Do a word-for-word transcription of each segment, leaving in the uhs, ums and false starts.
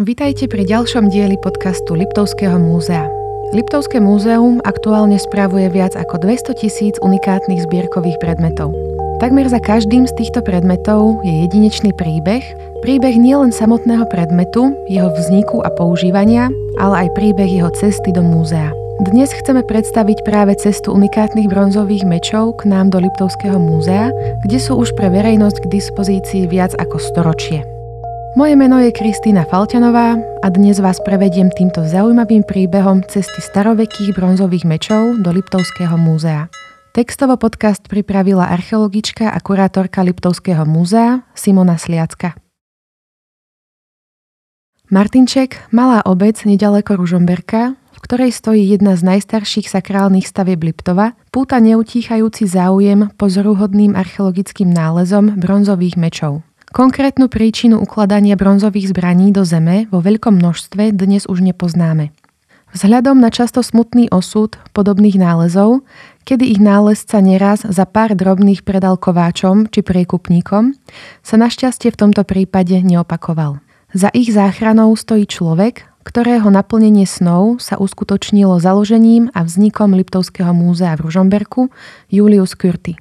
Vitajte pri ďalšom dieli podcastu Liptovského múzea. Liptovské múzeum aktuálne spravuje viac ako dvestotisíc unikátnych zbierkových predmetov. Takmer za každým z týchto predmetov je jedinečný príbeh, príbeh nielen samotného predmetu, jeho vzniku a používania, ale aj príbeh jeho cesty do múzea. Dnes chceme predstaviť práve cestu unikátnych bronzových mečov k nám do Liptovského múzea, kde sú už pre verejnosť k dispozícii viac ako storočie. Moje meno je Kristína Falťanová a dnes vás prevediem týmto zaujímavým príbehom cesty starovekých bronzových mečov do Liptovského múzea. Textovo podcast pripravila archeologička a kurátorka Liptovského múzea Simona Sliacka. Martinček, malá obec nedaleko Ružomberka, v ktorej stojí jedna z najstarších sakrálnych stavieb Liptova, púta neutíchajúci záujem pozoruhodným archeologickým nálezom bronzových mečov. Konkrétnu príčinu ukladania bronzových zbraní do zeme vo veľkom množstve dnes už nepoznáme. Vzhľadom na často smutný osud podobných nálezov, kedy ich nálezca neraz za pár drobných predal kováčom či priekupníkom, sa našťastie v tomto prípade neopakoval. Za ich záchranou stojí človek, ktorého naplnenie snov sa uskutočnilo založením a vznikom Liptovského múzea v Ružomberku, Julius Kürti.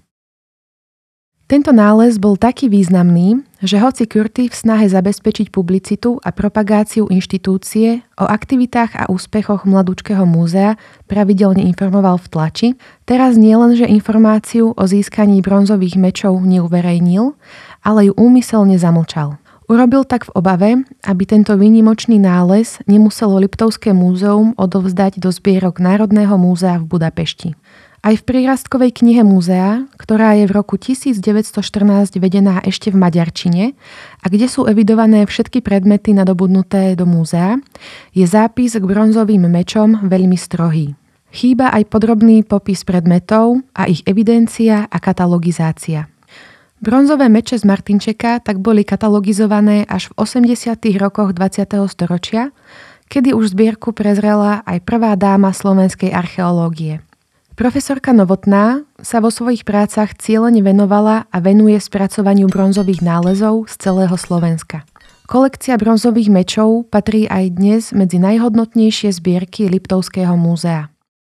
Tento nález bol taký významný, že hoci Kürti v snahe zabezpečiť publicitu a propagáciu inštitúcie o aktivitách a úspechoch mladúčkeho múzea pravidelne informoval v tlači, teraz nielenže informáciu o získaní bronzových mečov neuverejnil, ale ju úmyselne zamlčal. Urobil tak v obave, aby tento výnimočný nález nemuselo Liptovské múzeum odovzdať do zbierok Národného múzea v Budapešti. Aj v prírastkovej knihe múzea, ktorá je v roku tisícdeväťstoštrnásť vedená ešte v maďarčine a kde sú evidované všetky predmety nadobudnuté do múzea, je zápis k bronzovým mečom veľmi strohý. Chýba aj podrobný popis predmetov a ich evidencia a katalogizácia. Bronzové meče z Martinčeka tak boli katalogizované až v osemdesiatych rokoch dvadsiateho storočia, kedy už zbierku prezrela aj prvá dáma slovenskej archeológie. Profesorka Novotná sa vo svojich prácach cielene venovala a venuje spracovaniu bronzových nálezov z celého Slovenska. Kolekcia bronzových mečov patrí aj dnes medzi najhodnotnejšie zbierky Liptovského múzea.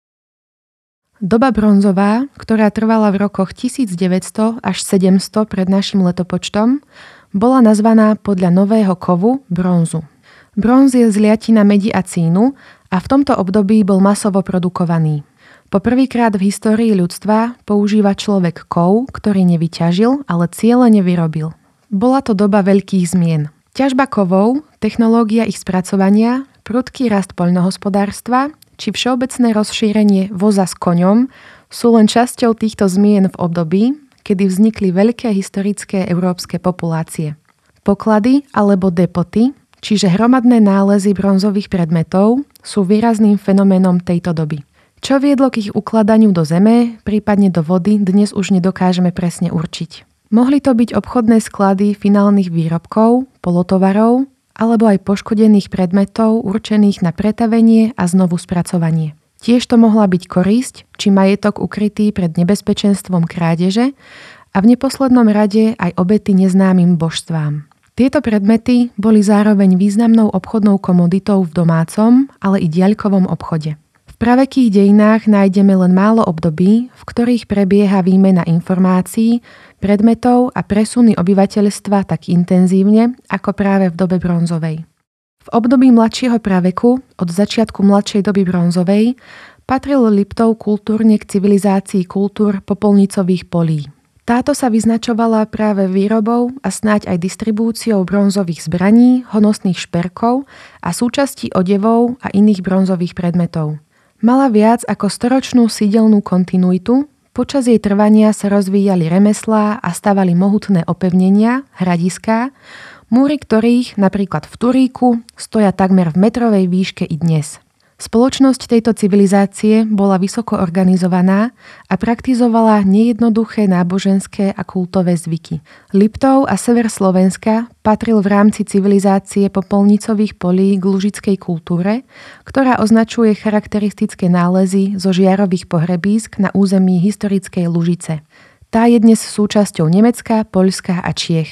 Doba bronzová, ktorá trvala v rokoch tisícdeväťsto až sedemsto pred našim letopočtom, bola nazvaná podľa nového kovu bronzu. Bronz je zliatina medi a cínu a v tomto období bol masovo produkovaný. Po prvýkrát v histórii ľudstva používa človek kov, ktorý nevyťažil, ale cielene vyrobil. Bola to doba veľkých zmien. Ťažba kovov, technológia ich spracovania, prudký rast poľnohospodárstva či všeobecné rozšírenie voza s koňom sú len časťou týchto zmien v období, kedy vznikli veľké historické európske populácie. Poklady alebo depoty, čiže hromadné nálezy bronzových predmetov, sú výrazným fenoménom tejto doby. Čo viedlo k ich ukladaniu do zeme, prípadne do vody, dnes už nedokážeme presne určiť. Mohli to byť obchodné sklady finálnych výrobkov, polotovarov, alebo aj poškodených predmetov určených na pretavenie a znovu spracovanie. Tiež to mohla byť korisť či majetok ukrytý pred nebezpečenstvom krádeže a v neposlednom rade aj obety neznámym božstvám. Tieto predmety boli zároveň významnou obchodnou komoditou v domácom, ale i diaľkovom obchode. V pravekých dejinách nájdeme len málo období, v ktorých prebieha výmena informácií, predmetov a presuny obyvateľstva tak intenzívne, ako práve v dobe bronzovej. V období mladšieho praveku, od začiatku mladšej doby bronzovej, patril Liptov kultúrne k civilizácii kultúr popolnicových polí. Táto sa vyznačovala práve výrobou a snáď aj distribúciou bronzových zbraní, honosných šperkov a súčastí odevov a iných bronzových predmetov. Mala viac ako storočnú sídelnú kontinuitu, počas jej trvania sa rozvíjali remeslá a stavali mohutné opevnenia, hradiská, múry ktorých, napríklad v Turíku, stoja takmer v metrovej výške i dnes. Spoločnosť tejto civilizácie bola vysoko organizovaná a praktizovala nejednoduché náboženské a kultové zvyky. Liptov a sever Slovenska patril v rámci civilizácie popolnicových polí k lužickej kultúre, ktorá označuje charakteristické nálezy zo žiarových pohrebísk na území historickej Lužice. Tá je dnes súčasťou Nemecka, Poľska a Čiech.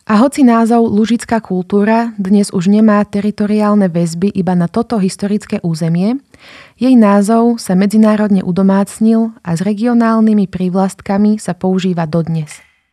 A hoci názov Lužická kultúra dnes už nemá teritoriálne väzby iba na toto historické územie, jej názov sa medzinárodne udomácnil a s regionálnymi prívlastkami sa používa dodnes.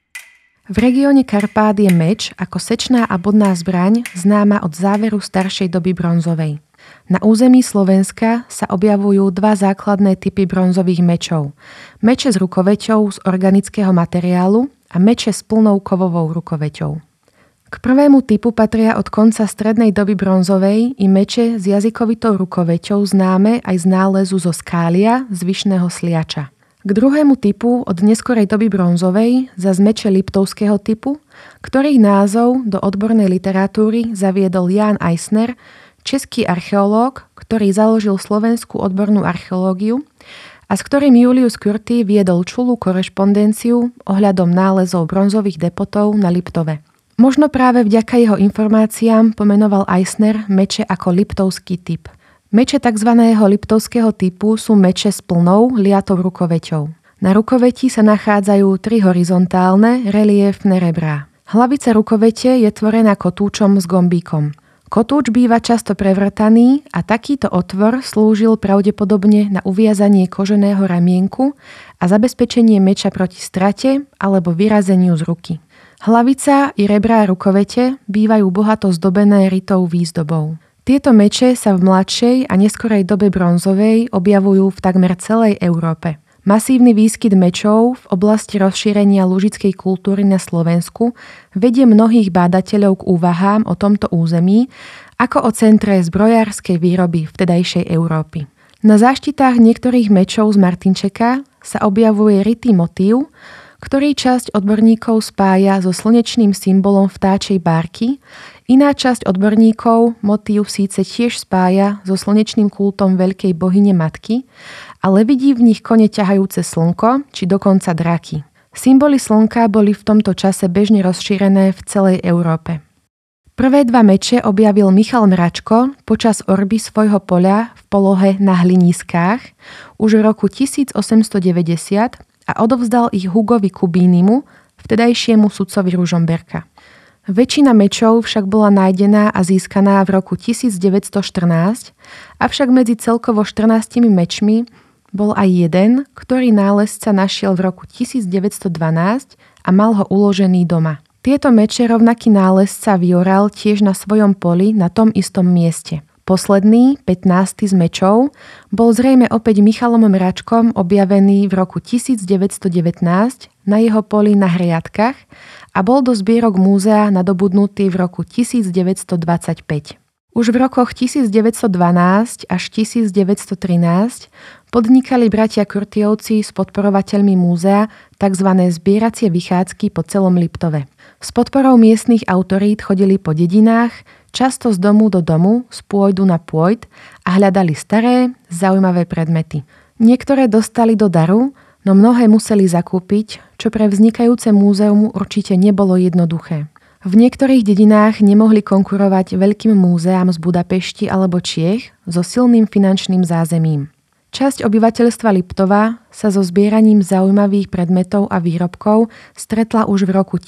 V regióne Karpát je meč ako sečná a bodná zbraň známa od záveru staršej doby bronzovej. Na území Slovenska sa objavujú dva základné typy bronzových mečov. Meče s rukoveťou z organického materiálu a meče s plnou kovovou rukoveťou. K prvému typu patria od konca strednej doby bronzovej i meče s jazykovitou rukoveťou známe aj z nálezu zo skália z Vyšného Sliača. K druhému typu od neskorej doby bronzovej zas meče liptovského typu, ktorých názov do odbornej literatúry zaviedol Ján Eisner, český archeológ, ktorý založil slovenskú odbornú archeológiu a s ktorým Julius Curti viedol čulú korešpondenciu ohľadom nálezov bronzových depotov na Liptove. Možno práve vďaka jeho informáciám pomenoval Eisner meče ako liptovský typ. Meče tzv. Liptovského typu sú meče s plnou liatou rukoveťou. Na rukoveti sa nachádzajú tri horizontálne reliéfne rebrá. Hlavica rukovete je tvorená kotúčom s gombíkom. Kotúč býva často prevrtaný a takýto otvor slúžil pravdepodobne na uviazanie koženého ramienku a zabezpečenie meča proti strate alebo vyrazeniu z ruky. Hlavica i rebrá rukovete bývajú bohato zdobené rytou výzdobou. Tieto meče sa v mladšej a neskorej dobe bronzovej objavujú v takmer celej Európe. Masívny výskyt mečov v oblasti rozšírenia lužickej kultúry na Slovensku vedie mnohých bádateľov k úvahám o tomto území ako o centre zbrojárskej výroby vtedajšej Európy. Na záštitách niektorých mečov z Martinčeka sa objavuje rytý motív, ktorý časť odborníkov spája so slnečným symbolom vtáčej bárky, iná časť odborníkov motív síce tiež spája so slnečným kultom veľkej bohyne matky, ale vidí v nich kone ťahajúce slnko, či dokonca draky. Symboly slnka boli v tomto čase bežne rozšírené v celej Európe. Prvé dva meče objavil Michal Mračko počas orby svojho poľa v polohe na Hliniskách už v roku tisícosemstodeväťdesiat a odovzdal ich Hugovi Kubínimu, vtedajšiemu sudcovi Ružomberka. Väčšina mečov však bola nájdená a získaná v roku tisícdeväťstoštrnásť, avšak medzi celkovo štrnástimi mečmi bol aj jeden, ktorý nálezca našiel v roku tisícdeväťstodvanásť a mal ho uložený doma. Tieto meče rovnaký nálezca vyoral tiež na svojom poli na tom istom mieste. Posledný, pätnásty z mečov, bol zrejme opäť Michalom Mračkom objavený v roku tisícdeväťstodevätnásť na jeho poli na Hriadkach a bol do zbierok múzea nadobudnutý v roku tisícdeväťstodvadsaťpäť. Už v rokoch tisícdeväťstodvanásť až tisícdeväťstotrinásť podnikali bratia Curtiovci s podporovateľmi múzea tzv. Zbieracie vychádzky po celom Liptove. S podporou miestnych autorít chodili po dedinách, často z domu do domu, z pôjdu na pôjd a hľadali staré, zaujímavé predmety. Niektoré dostali do daru, no mnohé museli zakúpiť, čo pre vznikajúce múzeum určite nebolo jednoduché. V niektorých dedinách nemohli konkurovať veľkým múzeám z Budapešti alebo Čiech so silným finančným zázemím. Časť obyvateľstva Liptova sa so zbieraním zaujímavých predmetov a výrobkov stretla už v roku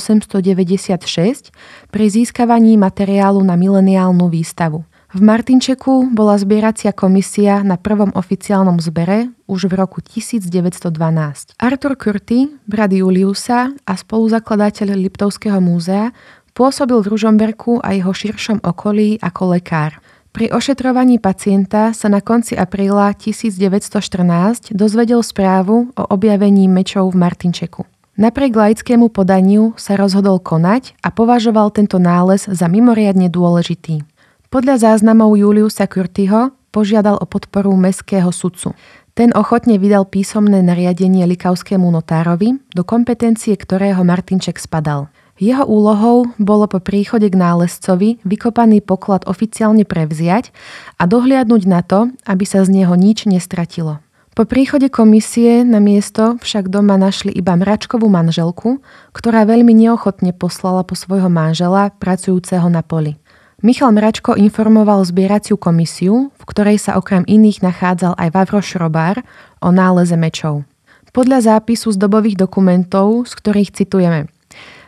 tisícosemstodeväťdesiatšesť pri získavaní materiálu na mileniálnu výstavu. V Martinčeku bola zbieracia komisia na prvom oficiálnom zbere už v roku tisícdeväťstodvanásť. Artur Curti, brat Juliusa a spoluzakladateľ Liptovského múzea, pôsobil v Ružomberku a jeho širšom okolí ako lekár. Pri ošetrovaní pacienta sa na konci apríla tisícdeväťstoštrnásť dozvedel správu o objavení mečov v Martinčeku. Napriek laickému podaniu sa rozhodol konať a považoval tento nález za mimoriadne dôležitý. Podľa záznamov Juliusa Curtiho požiadal o podporu mestského sudcu. Ten ochotne vydal písomné nariadenie likavskému notárovi, do kompetencie ktorého Martinček spadal. Jeho úlohou bolo po príchode k nálezcovi vykopaný poklad oficiálne prevziať a dohliadnuť na to, aby sa z neho nič nestratilo. Po príchode komisie na miesto však doma našli iba Mračkovú manželku, ktorá veľmi neochotne poslala po svojho manžela pracujúceho na poli. Michal Mračko informoval zbieraciu komisiu, v ktorej sa okrem iných nachádzal aj Vavro Šrobár, o náleze mečov. Podľa zápisu z dobových dokumentov, z ktorých citujeme: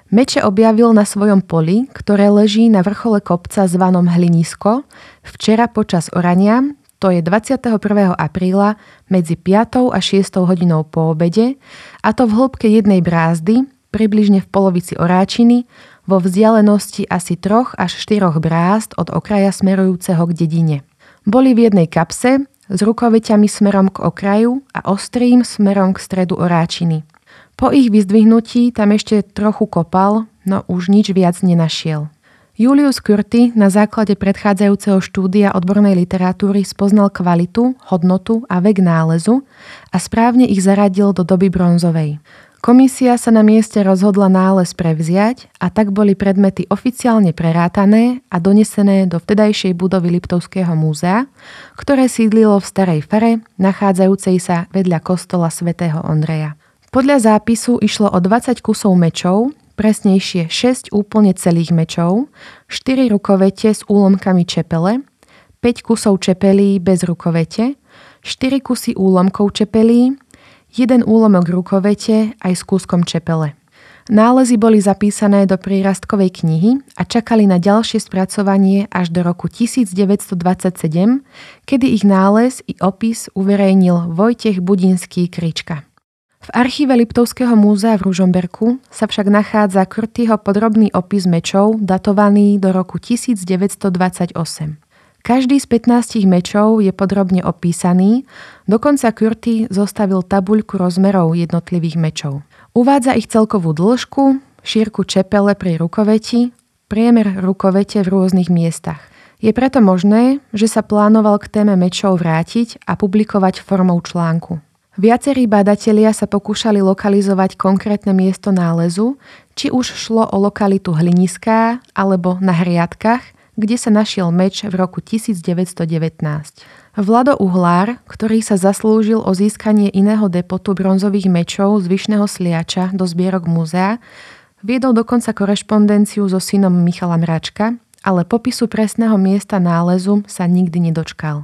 Meče objavil na svojom poli, ktoré leží na vrchole kopca zvanom Hlinisko, včera počas orania, to je dvadsiateho prvého apríla medzi piatou a šiestou hodinou po obede, a to v hĺbke jednej brázdy, približne v polovici oráčiny, vo vzdialenosti asi troch až štyroch brázd od okraja smerujúceho k dedine. Boli v jednej kapse s rukoveťami smerom k okraju a ostrým smerom k stredu oráčiny. Po ich vyzdvihnutí tam ešte trochu kopal, no už nič viac nenašiel. Julius Curti na základe predchádzajúceho štúdia odbornej literatúry spoznal kvalitu, hodnotu a vek nálezu a správne ich zaradil do doby bronzovej. Komisia sa na mieste rozhodla nález prevziať a tak boli predmety oficiálne prerátané a donesené do vtedajšej budovy Liptovského múzea, ktoré sídlilo v starej fare, nachádzajúcej sa vedľa kostola svätého Ondreja. Podľa zápisu išlo o dvadsať kusov mečov, presnejšie šesť úplne celých mečov, štyri rukovete s úlomkami čepele, päť kusov čepelí bez rukovete, štyri kusy úlomkov čepelí, jeden úlomok rukovete aj s kúskom čepele. Nálezy boli zapísané do prírastkovej knihy a čakali na ďalšie spracovanie až do roku devätnásťstodvadsaťsedem, kedy ich nález i opis uverejnil Vojtech Budinský Krička. V archíve Liptovského múzea v Ružomberku sa však nachádza Curtiho podrobný opis mečov datovaný do roku devätnásťstodvadsaťosem. Každý z pätnástich mečov je podrobne opísaný, dokonca Curti zostavil tabuľku rozmerov jednotlivých mečov. Uvádza ich celkovú dĺžku, šírku čepele pri rukoveti, priemer rukovete v rôznych miestach. Je preto možné, že sa plánoval k téme mečov vrátiť a publikovať formou článku. Viacerí badatelia sa pokúšali lokalizovať konkrétne miesto nálezu, či už šlo o lokalitu Hliniská alebo na Hriadkach, kde sa našiel meč v roku devätnásťstodevätnásť. Vlado Uhlár, ktorý sa zaslúžil o získanie iného depotu bronzových mečov z Vyšného Sliača do zbierok múzea, viedol dokonca korešpondenciu so synom Michala Mračka, ale popisu presného miesta nálezu sa nikdy nedočkal.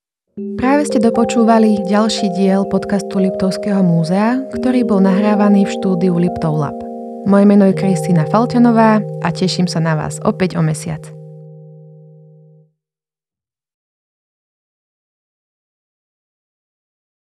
Práve ste dopočúvali ďalší diel podcastu Liptovského múzea, ktorý bol nahrávaný v štúdiu Liptov Lab. Moje meno je Kristína Falťanová a teším sa na vás opäť o mesiac.